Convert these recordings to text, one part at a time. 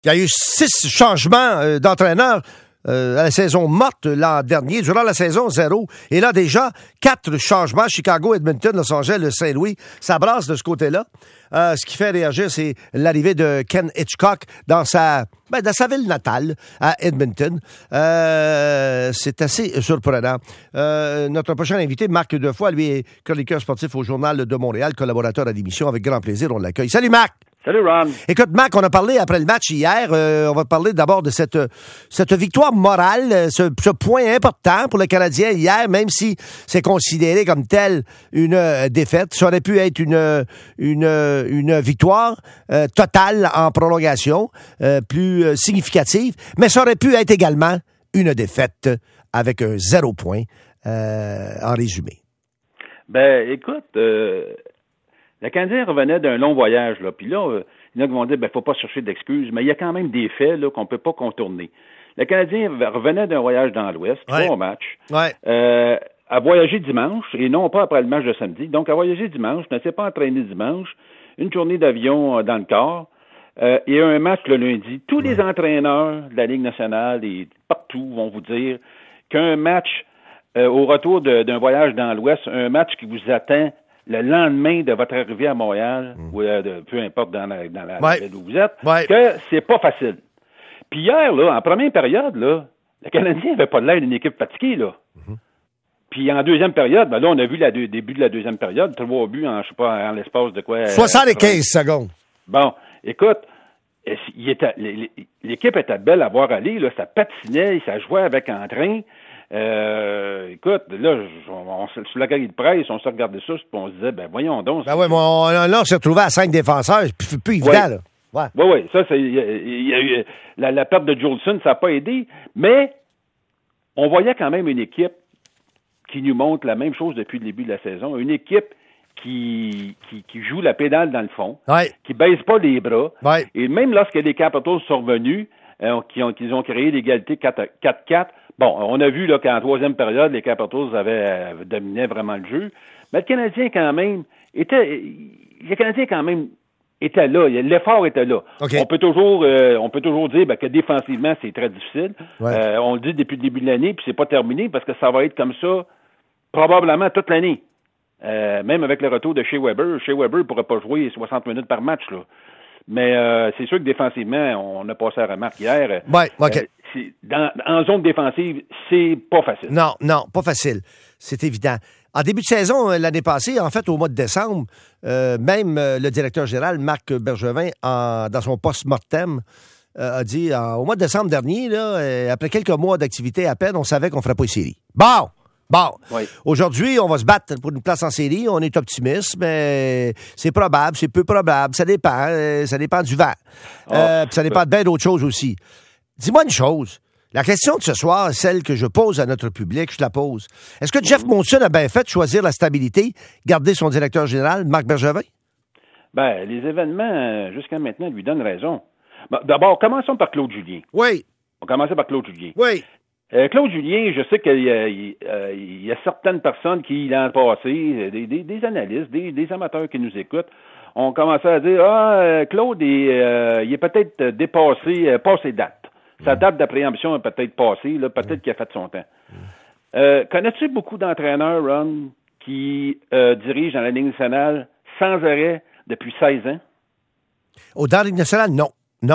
Il y a eu 6 changements d'entraîneur à la saison morte l'an dernier, durant la saison 0. Et là, déjà, 4 changements. Chicago, Edmonton, Los Angeles, Saint-Louis. Ça brasse de ce côté-là. Ce qui fait réagir, c'est l'arrivée de Ken Hitchcock dans sa ville natale, à Edmonton. C'est assez surprenant. Notre prochain invité, Marc Defoy, lui est chroniqueur sportif au Journal de Montréal, collaborateur à l'émission. Avec grand plaisir, on l'accueille. Salut, Marc! Salut, Ron. Écoute, Marc, on a parlé après le match hier. On va parler d'abord de cette victoire morale, ce point important pour le Canadien hier, même si c'est considéré comme tel une défaite. Ça aurait pu être une victoire totale en prolongation, plus significative, mais ça aurait pu être également une défaite avec un 0 point en résumé. Ben, écoute... Le Canadien revenait d'un long voyage, là. Puis là, il y en a qui vont dire, faut pas chercher d'excuses, mais il y a quand même des faits, là, qu'on peut pas contourner. Le Canadien revenait d'un voyage dans l'Ouest, 3 matchs, a voyagé dimanche, et non pas après le match de samedi. Donc, a voyagé dimanche, ne s'est pas entraîné dimanche, une journée d'avion dans le corps, et un match le lundi. Tous les entraîneurs de la Ligue nationale et partout vont vous dire qu'un match, au retour d'un voyage dans l'Ouest, un match qui vous attend le lendemain de votre arrivée à Montréal, ou peu importe dans la ville où vous êtes, que c'est pas facile. Puis hier, là, en première période, là, le Canadien n'avait pas l'air d'une équipe fatiguée, là. Puis en deuxième période, là, on a vu le début de la deuxième période, 3 buts en, je sais pas, en l'espace de quoi... 75 secondes. Bon, écoute, l'équipe était belle à voir aller, là, ça patinait, ça jouait avec entrain. Écoute, là, sur la galerie de presse, on s'est regardé ça, puis on se disait, voyons donc. Ben ouais, mais là, on s'est retrouvé à 5 défenseurs, puis plus évident, là. Oui, ça, il y a eu la perte de Jolson, ça n'a pas aidé, mais on voyait quand même une équipe qui nous montre la même chose depuis le début de la saison, une équipe qui joue la pédale dans le fond, qui baisse pas les bras, et même lorsque les Capitals sont revenus, qu'ils ont créé l'égalité 4-4, bon, on a vu là qu'en troisième période, les Capitals avaient dominé vraiment le jeu, mais le Canadien quand même était là, l'effort était là. Okay. On peut toujours dire que défensivement c'est très difficile. On le dit depuis le début de l'année, puis c'est pas terminé parce que ça va être comme ça probablement toute l'année. Même avec le retour de Shea Weber pourrait pas jouer 60 minutes par match là. Mais c'est sûr que défensivement, on a passé la remarque hier. En zone défensive, c'est pas facile. Non, pas facile. C'est évident. En début de saison, l'année passée, en fait, au mois de décembre, même le directeur général, Marc Bergevin, dans son post-mortem, a dit, au mois de décembre dernier, là, après quelques mois d'activité à peine, on savait qu'on ne ferait pas une série. Bon! Aujourd'hui, on va se battre pour une place en série. On est optimiste, mais c'est probable, c'est peu probable. Ça dépend du vent. Ça dépend de bien d'autres choses aussi. Dis-moi une chose. La question de ce soir, celle que je pose à notre public, je la pose. Est-ce que Jeff Molson a bien fait de choisir la stabilité, garder son directeur général, Marc Bergevin? Les événements, jusqu'à maintenant, lui donnent raison. D'abord, commençons par Claude Julien. Oui. On commençait par Claude Julien. Oui. Claude Julien, je sais qu'il y a certaines personnes qui, l'an passé, des analystes, des amateurs qui nous écoutent, ont commencé à dire Claude, il est peut-être dépassé, passé date. Sa date d'appréhension est peut-être passée, là, peut-être qu'il a fait son temps. Connais-tu beaucoup d'entraîneurs, Ron, qui dirigent dans la Ligue nationale sans arrêt depuis 16 ans? Dans la Ligue nationale, non.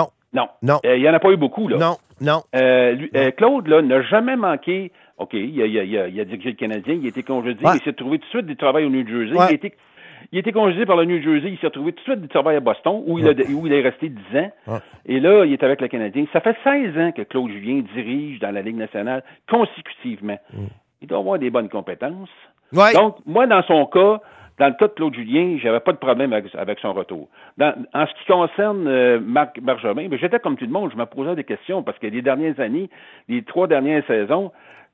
Il n'y en a pas eu beaucoup, là. Non. Claude, là, n'a jamais manqué. OK, il a dirigé le Canadien, il a été congédié, il s'est trouvé tout de suite du travail au New Jersey. Il a été congédié par le New Jersey, il s'est retrouvé tout de suite du travail à Boston, où il est resté 10 ans. Et là, il est avec le Canadien. Ça fait 16 ans que Claude Julien dirige dans la Ligue nationale consécutivement. Il doit avoir des bonnes compétences. Donc, moi, dans son cas, dans le cas de Claude Julien, j'avais pas de problème avec son retour. En ce qui concerne Marc Bergevin, j'étais comme tout le monde, je me posais des questions parce que les dernières années, les 3 dernières saisons,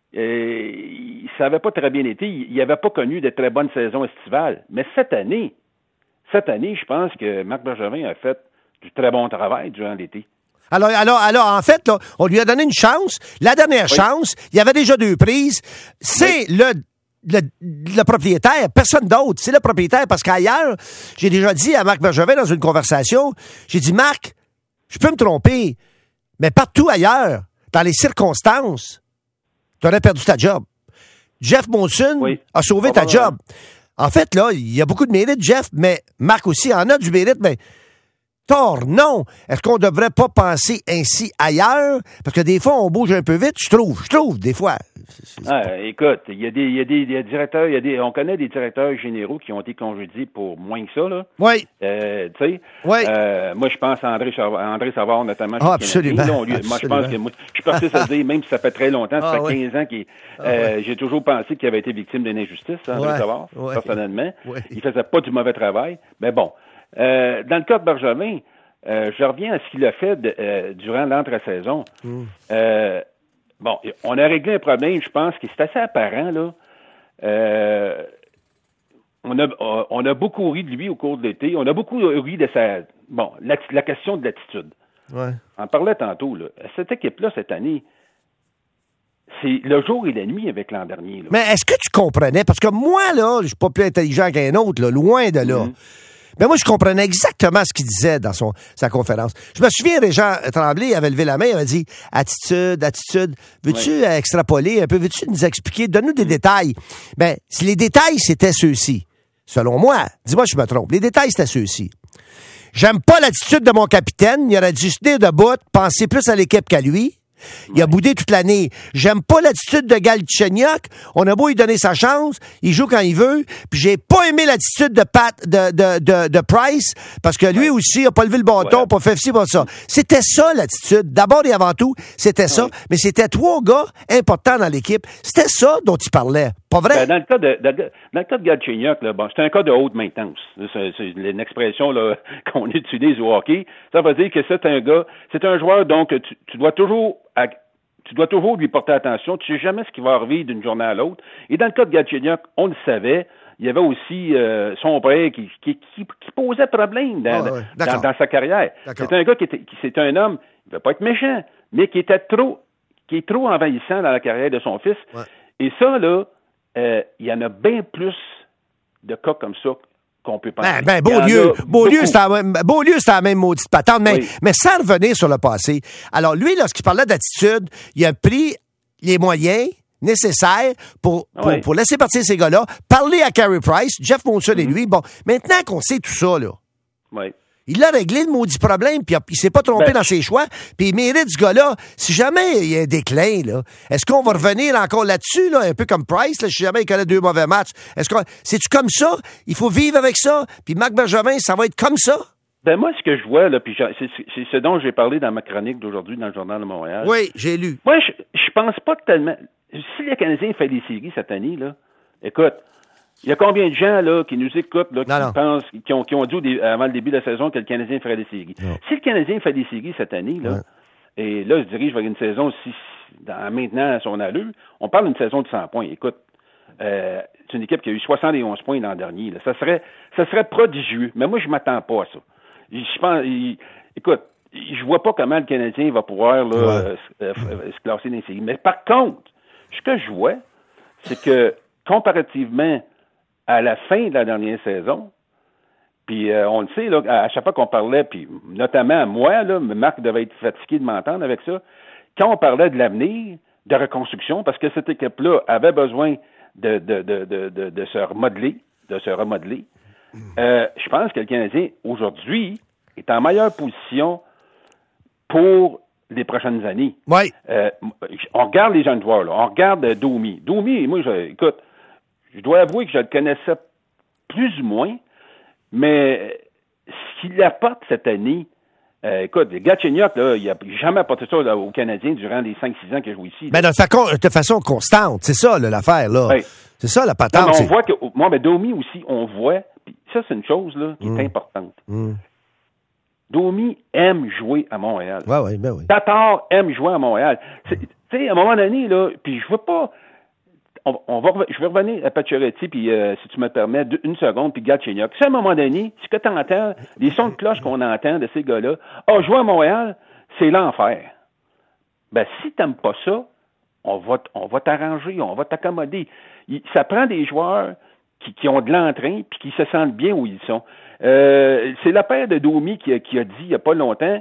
ça n'avait pas très bien été. Il n'avait pas connu de très bonnes saisons estivales. Mais cette année, je pense que Marc Bergevin a fait du très bon travail durant l'été. Alors, en fait, là, on lui a donné une chance. La dernière chance, il y avait déjà 2 prises. C'est le propriétaire, personne d'autre. C'est le propriétaire parce qu'ailleurs, j'ai déjà dit à Marc Bergevin dans une conversation, j'ai dit, Marc, Je peux me tromper, mais partout ailleurs, dans les circonstances, tu aurais perdu ta job. Jeff Molson a sauvé ta job. En fait, là, il y a beaucoup de mérite, Jeff, mais Marc aussi en a du mérite, mais tort, non. Est-ce qu'on ne devrait pas penser ainsi ailleurs? Parce que des fois, on bouge un peu vite, je trouve, des fois. Écoute, il y a des directeurs, on connaît des directeurs généraux qui ont été congédiés pour moins que ça, là. Oui. Tu sais? Oui. Moi, je pense à André Savard, notamment. Absolument. Moi, je pense que je suis parti à dire, même si ça fait très longtemps, ça fait 15 ans qu'il j'ai toujours pensé qu'il avait été victime d'une injustice, André Savard, personnellement. Oui. Il faisait pas du mauvais travail. Mais bon. Dans le cas de Bergevin, je reviens à ce qu'il a fait durant l'entre-saison. Bon, on a réglé un problème, je pense, qui c'est assez apparent, là. On a beaucoup ri de lui au cours de l'été. On a beaucoup ri de la question de l'attitude. Ouais. On en parlait tantôt, là. Cette équipe-là, cette année, c'est le jour et la nuit avec l'an dernier, là. Mais est-ce que tu comprenais? Parce que moi, là, je suis pas plus intelligent qu'un autre, là, loin de là. Mais moi, je comprenais exactement ce qu'il disait dans sa conférence. Je me souviens, Régent Tremblay, il avait levé la main, il avait dit « Attitude, veux-tu extrapoler un peu? Veux-tu nous expliquer? Donne-nous des détails. » Ben, si les détails, c'était ceux-ci, selon moi, dis-moi si je me trompe, les détails, c'était ceux-ci. J'aime pas l'attitude de mon capitaine, il aurait dû se tenir debout, penser plus à l'équipe qu'à lui. Il a boudé toute l'année. J'aime pas l'attitude de Galchenyuk. On a beau lui donner sa chance, il joue quand il veut. Puis j'ai pas aimé l'attitude de Price, parce que lui aussi a pas levé le bâton, pas fait ci, pas ça. C'était ça l'attitude. D'abord et avant tout, c'était ça. Mais c'était 3 gars importants dans l'équipe. C'était ça dont il parlait. Pas vrai? Dans le cas de Galchenyuk, là, bon, c'est un cas de haute maintenance. C'est une expression là, qu'on utilise au hockey. Ça veut dire que c'est un joueur donc tu dois toujours lui porter attention. Tu sais jamais ce qui va arriver d'une journée à l'autre. Et dans le cas de Galchenyuk, on le savait. Il y avait aussi son père qui posait problème dans sa carrière. C'est un gars c'est un homme, il ne veut pas être méchant, mais qui est trop envahissant dans la carrière de son fils. Ouais. Et ça, là, il y en a bien plus de cas comme ça qu'on peut penser. Beaulieu, c'était la même maudite patente, mais sans revenir sur le passé. Alors, lui, lorsqu'il parlait d'attitude, il a pris les moyens nécessaires pour laisser partir ces gars-là, parler à Carey Price, Jeff Molson et lui. Bon, maintenant qu'on sait tout ça, là, il a réglé le maudit problème, puis il s'est pas trompé dans ses choix, puis il mérite ce gars-là. Si jamais il y a un déclin, là, est-ce qu'on va revenir encore là-dessus, là, un peu comme Price, là, si jamais il connaît 2 mauvais matchs? C'est-tu comme ça? Il faut vivre avec ça, puis Marc Bergevin, ça va être comme ça? Ben moi, ce que je vois, là, puis c'est ce dont j'ai parlé dans ma chronique d'aujourd'hui dans le Journal de Montréal. Oui, j'ai lu. Moi, je pense pas tellement... Si les Canadiens fait des séries cette année, là, écoute, il y a combien de gens là qui nous écoutent, là, pensent, qui ont dit avant le début de la saison que le Canadien ferait des séries? Non. Si le Canadien fait des séries cette année, là, et là, se dirige vers une saison maintenant à son allure, on parle d'une saison de 100 points. Écoute, c'est une équipe qui a eu 71 points l'an dernier. Là. Ça serait prodigieux, mais moi, je m'attends pas à ça. Je pense, écoute, je vois pas comment le Canadien va pouvoir là, se classer dans les séries. Mais par contre, ce que je vois, c'est que comparativement à la fin de la dernière saison, puis on le sait, là, à chaque fois qu'on parlait, puis notamment moi, là, Marc devait être fatigué de m'entendre avec ça, quand on parlait de l'avenir, de reconstruction, parce que cette équipe-là avait besoin de se remodeler, je pense que le Canadien, aujourd'hui, est en meilleure position pour les prochaines années. Oui. On regarde les jeunes joueurs, là. On regarde Domi. Domi, moi, écoute, je dois avouer que je le connaissais plus ou moins, mais ce qu'il apporte cette année, écoute, Galchenyuk, là, il n'a jamais apporté ça là, aux Canadiens durant les 5-6 ans que je joue ici. Mais de façon constante, c'est ça là, l'affaire, là. Oui. C'est ça la patente. Non, mais on voit que, moi, mais Domi aussi, on voit, puis ça, c'est une chose là, qui est importante. Domi aime jouer à Montréal. Oui. Tatar aime jouer à Montréal. Tu sais, à un moment donné, là, puis je veux pas... je vais revenir à Pacioretty, puis si tu me permets, une seconde, puis Galchenyuk. C'est à un moment donné, ce que tu entends, les sons de cloche qu'on entend de ces gars-là, jouer à Montréal, c'est l'enfer. Ben, si t'aimes pas ça, on va t'arranger, on va t'accommoder. Ça prend des joueurs qui ont de l'entrain, puis qui se sentent bien où ils sont. C'est le père de Domi qui a dit, il y a pas longtemps,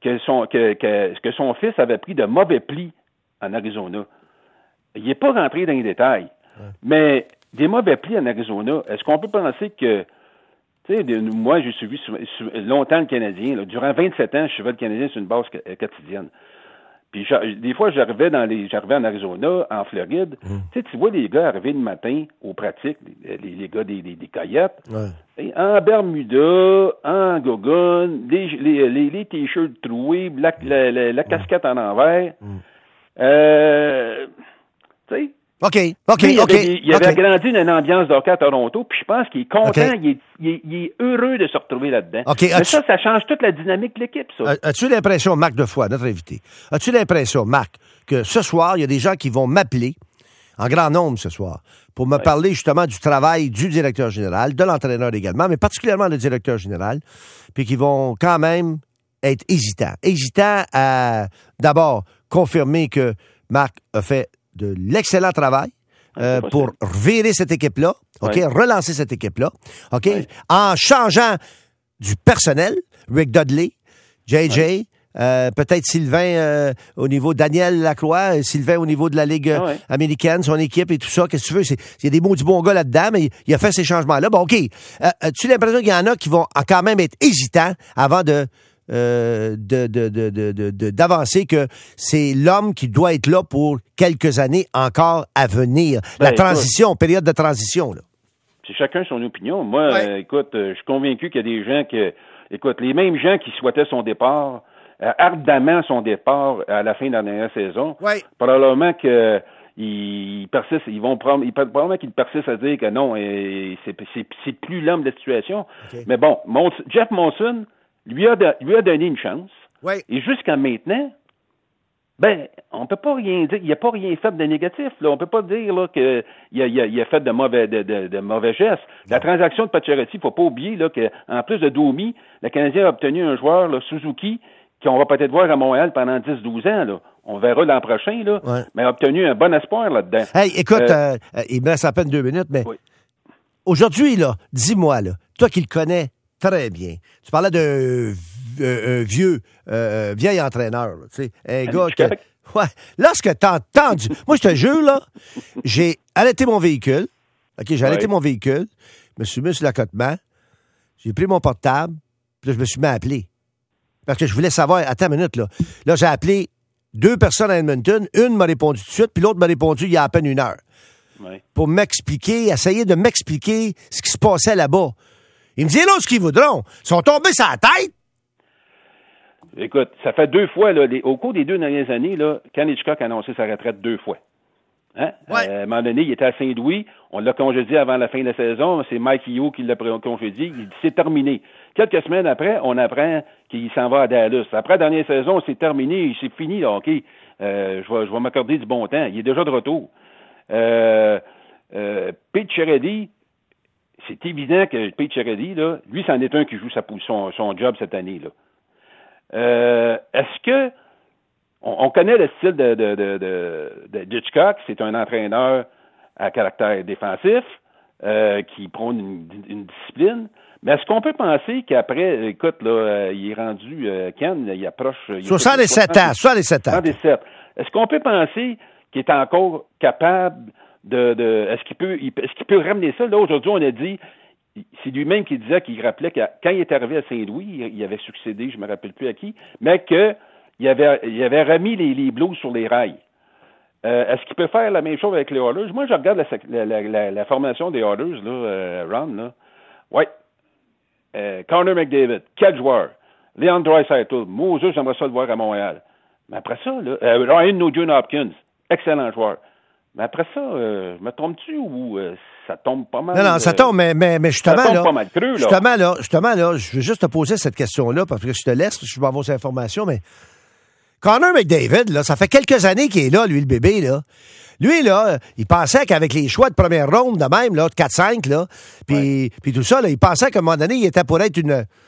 que son fils avait pris de mauvais plis en Arizona. Il n'est pas rentré dans les détails. Ouais. Mais des mauvais plis en Arizona, est-ce qu'on peut penser que, tu sais, moi, j'ai suivi longtemps le Canadien. Là, durant 27 ans, je suivais le Canadien sur une base quotidienne. Puis des fois, j'arrivais en Arizona, en Floride. Tu vois les gars arriver le matin aux pratiques, les gars des Coyotes, en Bermuda, en gogoune, les t-shirts troués, la casquette en envers. Tu sais. OK. Il avait grandi dans une ambiance de hockey à Toronto, puis je pense qu'il est content, il est heureux de se retrouver là-dedans. Mais ça change toute la dynamique de l'équipe, ça. As-tu l'impression, Marc Defoy, notre invité, as-tu l'impression, Marc, que ce soir, il y a des gens qui vont m'appeler, en grand nombre ce soir, pour me parler justement du travail du directeur général, de l'entraîneur également, mais particulièrement le directeur général, puis qui vont quand même être hésitants. Hésitants à, d'abord, confirmer que Marc a fait de l'excellent travail pour revirer cette équipe-là, relancer cette équipe-là, en changeant du personnel, Rick Dudley, JJ, peut-être Sylvain au niveau Daniel Lacroix, Sylvain au niveau de la Ligue américaine, son équipe et tout ça, qu'est-ce que tu veux? Il y a des mots du bon gars là-dedans, mais il a fait ces changements-là. Bon, OK. As-tu l'impression qu'il y en a qui vont quand même être hésitants avant d'avancer que c'est l'homme qui doit être là pour quelques années encore à venir. La transition, période de transition, là. C'est chacun son opinion. Moi, écoute, je suis convaincu qu'il y a des gens les mêmes gens qui souhaitaient son départ, ardemment son départ à la fin de la dernière saison, probablement que ils persistent, probablement qu'ils persistent à dire que non, c'est plus l'homme de la situation. Mais bon, Jeff Monson lui a donné une chance. Et jusqu'à maintenant, on peut pas rien dire. Il n'a pas rien fait de négatif. Là. On peut pas dire là, qu'il a fait de mauvais gestes. La transaction de Pacioretty, il ne faut pas oublier là, qu'en plus de Domi, le Canadien a obtenu un joueur, là, Suzuki, qu'on va peut-être voir à Montréal pendant 10-12 ans. Là. On verra l'an prochain, là, mais a obtenu un bon espoir là-dedans. Hey, écoute, il me reste à peine 2 minutes, mais aujourd'hui, là, dis-moi, là, toi qui le connais très bien. Tu parlais d'un vieil entraîneur, tu sais, un gars que... Lorsque t'as entendu... Moi, je te jure, là, j'ai arrêté mon véhicule. OK, j'ai arrêté mon véhicule, je me suis mis sur l'accotement, j'ai pris mon portable, puis là, je me suis mis à appeler. Parce que je voulais savoir... Attends une minute, là. Là, j'ai appelé 2 personnes à Edmonton. Une m'a répondu tout de suite, puis l'autre m'a répondu il y a à peine 1 heure. Pour m'expliquer, essayer de m'expliquer ce qui se passait là-bas. Il me dit, là, ce qu'ils voudront. Ils sont tombés sur la tête. Écoute, ça fait 2 fois, là, au cours des 2 dernières années, là, Ken Hitchcock a annoncé sa retraite 2 fois. Hein? À un moment donné, il était à Saint-Louis. On l'a congédié avant la fin de la saison. C'est Mike Yeo qui l'a congédié. Il dit, c'est terminé. Quelques semaines après, on apprend qu'il s'en va à Dallas. Après la dernière saison, c'est terminé. C'est fini, là, OK. Je vais m'accorder du bon temps. Il est déjà de retour. Pete Chiarelli, c'est évident que Pete Chiarelli, là, lui, c'en est un qui joue son job cette année, là. Est-ce que on connaît le style de Hitchcock, c'est un entraîneur à caractère défensif qui prône une discipline, mais est-ce qu'on peut penser qu'après, écoute, là, il est rendu, Ken, il approche... 67 ans. Est-ce qu'on peut penser qu'il est encore capable est-ce qu'il peut ramener ça? Là, aujourd'hui, on a dit, c'est lui-même qui disait qu'il rappelait que quand il est arrivé à Saint-Louis, il avait succédé, je ne me rappelle plus à qui, mais qu'il avait remis les Blues sur les rails. Est-ce qu'il peut faire la même chose avec les Oilers? Moi, je regarde la formation des Oilers, là, Ron, là. Oui. Connor McDavid, 4 joueurs. Leon Draisaitl, Moses, j'aimerais ça le voir à Montréal. Mais après ça, là, Ryan Nugent-Hopkins, excellent joueur. Mais après ça, me trompes-tu ou ça tombe pas mal? Non, ça tombe, mais justement, ça tombe là, pas mal creux, là. Justement, là, je veux juste te poser cette question-là, parce que je te laisse, je vais avoir ces informations, mais Connor McDavid, là, ça fait quelques années qu'il est là, lui, le bébé, là. Lui, là, il pensait qu'avec les choix de première ronde, de même, là, de 4-5, là, puis tout ça, là, il pensait qu'à un moment donné, il était pour être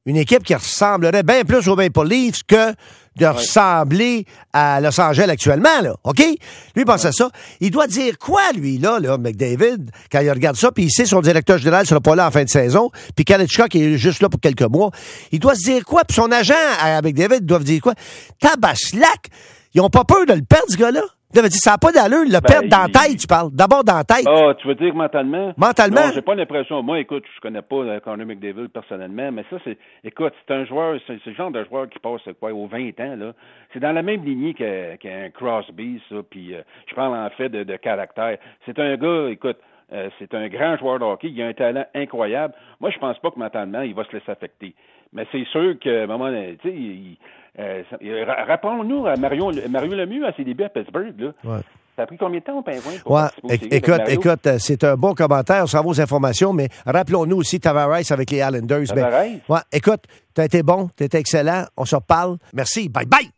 Une équipe qui ressemblerait bien plus aux Maple Leafs que de ressembler à Los Angeles actuellement, là. OK? Lui, il pense à ça. Il doit dire quoi, lui, là, McDavid, quand il regarde ça, puis il sait son directeur général sera pas là en fin de saison, puis Kanechka, qui est juste là pour quelques mois, il doit se dire quoi? Puis son agent à McDavid doit dire quoi? Tabaslac! Ils ont pas peur de le perdre, ce gars-là? Ça n'a pas d'allure, le perdre dans la tête, tu parles. D'abord dans la tête. Ah, tu veux dire mentalement? Mentalement? Non, j'ai pas l'impression. Moi, écoute, je connais pas Connor McDavid personnellement, mais ça, écoute, c'est un joueur, c'est le genre de joueur qui passe, aux 20 ans, là. C'est dans la même lignée qu'un Crosby, ça, puis je parle en fait de caractère. C'est un gars, écoute, c'est un grand joueur de hockey, il a un talent incroyable. Moi, je pense pas que mentalement, il va se laisser affecter. Mais c'est sûr qu'à un moment donné, tu sais, rappelons-nous à Mario Lemieux à ses débuts à Pittsburgh, là. Ouais. Ça a pris combien de temps au Pingouin? Écoute, c'est un bon commentaire, on s'en va aux informations, mais rappelons-nous aussi Tavares avec les Islanders. Tavares? Ouais, écoute, t'as été bon, t'as été excellent, on se reparle. Merci, bye bye!